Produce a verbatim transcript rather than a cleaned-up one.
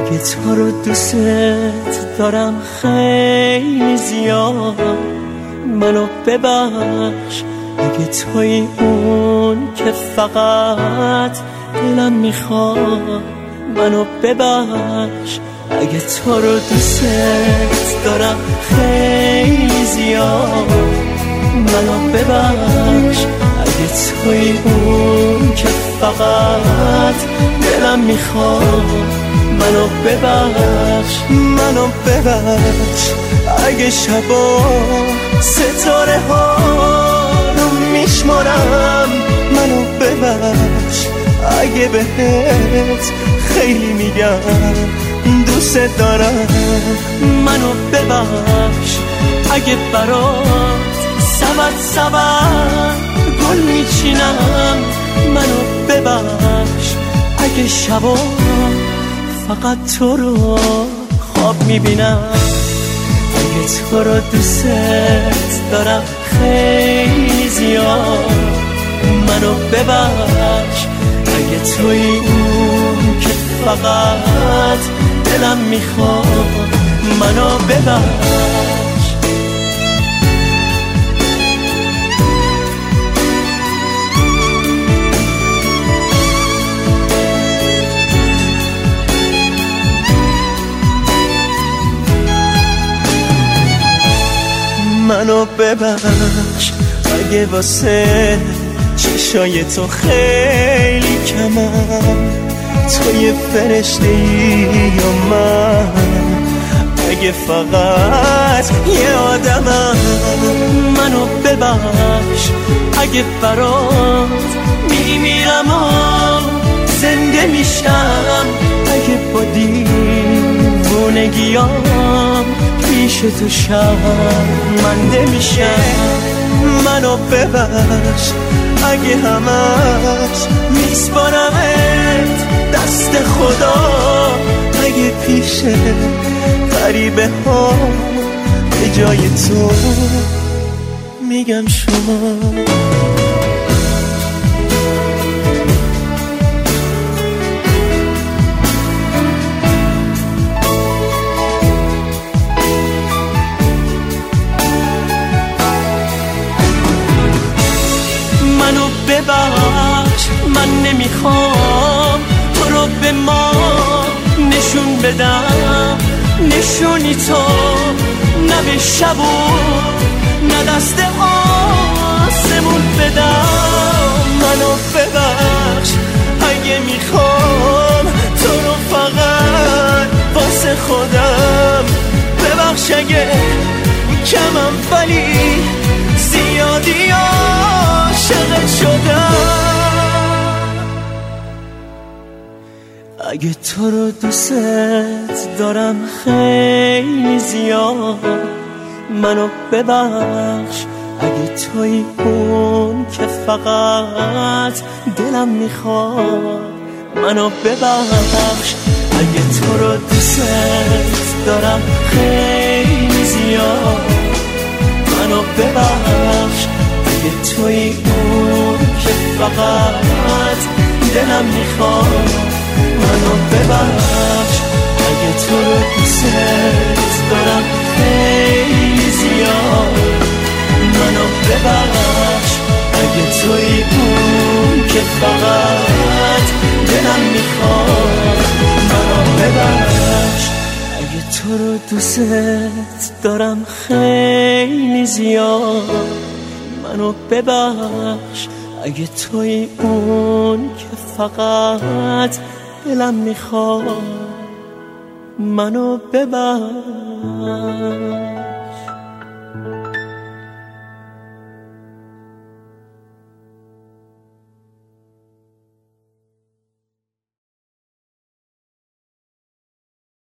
اگه تو رو دوست دارم خیلی زیاد، منو ببخش. اگه توی اون که فقط دلم میخواد، منو ببخش. اگه تو رو دوست دارم خیلی زیاد، منو ببخش. اگه توی اون که فقط دلم میخواد، منو ببخش. منو ببخش. اگه شبا ستاره ها رو میشمارم، منو ببخش. اگه بهت خیلی میگم دوست دارم، منو ببخش. اگه برات سبت سبت گل میچینم، منو ببخش. اگه شبا فقط تو رو خواب میبینم، اگه تو رو دوست دارم خیلی زیاد، منو ببخش. اگه توی اون که فقط دلم میخواد، منو ببخش. منو ببخش. اگه واسه چشای تو خیلی کمم، تو یه فرشته‌ای یا من؟ اگه فقط یه آدمم، منو ببخش. اگه برات میمیرم و زنده میشم، اگه با دیوونگیام پیش تو شرمنده میشم، منو ببخش. اگه همش میسپارمت دست خدا، اگه پیش غریبه ها به جای تو میگم شما. منو ببخش. من نمیخوام تو رو به ما نشون بدم، نشونی تو نه به شب و نه دست آسمون بدم. منو ببخش. اگه میخوام تو رو فقط واسه خودم، ببخش. اگه کمم ولی زیادی عاشقت شدم. اگه تو رو دوست دارم خیلی زیاد، منو ببخش. اگه توی اون که فقط دلم میخواد، منو ببخش. اگه تو رو دوست دارم خیلی زیاد، منو ببخش. اگه توی اون که فقط دلم میخواد، منو ببخش. اگه تو رو دوست دارم خیلی زیاد، منو ببخش. اگه توی اون که فقط دلم میخواد، منو ببخش. اگه تو رو دوست دارم خیلی زیاد، منو ببخش. اگه توی اون که فقط دلم میخواد، منو ببخش.